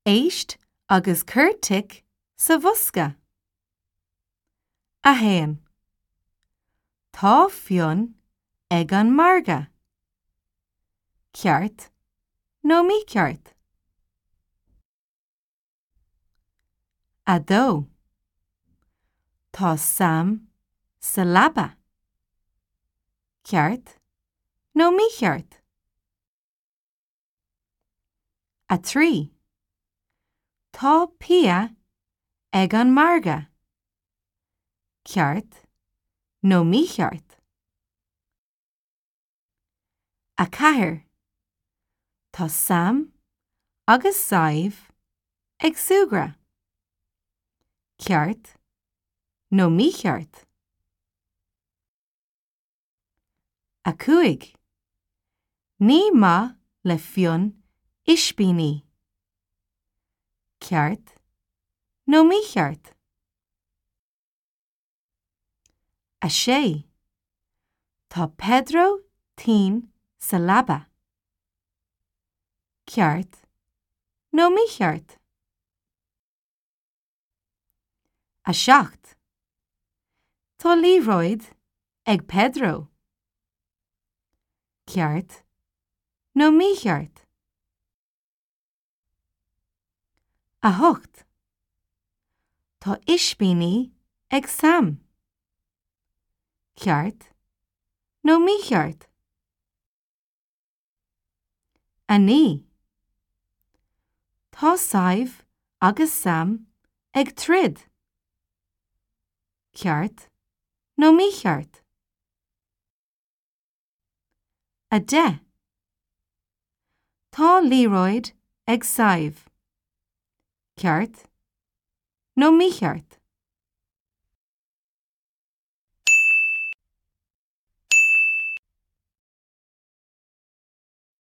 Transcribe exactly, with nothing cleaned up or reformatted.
Éist agus cuirtic sa bhosca. A haon. Tá fionn ag an marga. Ceart nó mícheart. A dó. Tá Sam sa labba. Ceart nó mícheart. A trí. Tá Pia ag an marga. Ceart nó mícheart. A cathair. Tá Sam agus Saibh ag suagra. Ceart nó mícheart. A cúig. Ní maith le fionn uisbíní. Ceart nó mícheart. A sé. Tá Pedro Tín sa labba. Ceart nó mícheart. A seacht. Tá Líoróid ag Pedro. Ceart nó mícheart. A hocht. Tá uisbíní ag Sam. Ceart nó mícheart. A ní. Tá Saibh agus Sam ag trid. Ceart nó mícheart. A de. Tá Líoróid ag Saibh. Ceart nó mícheart.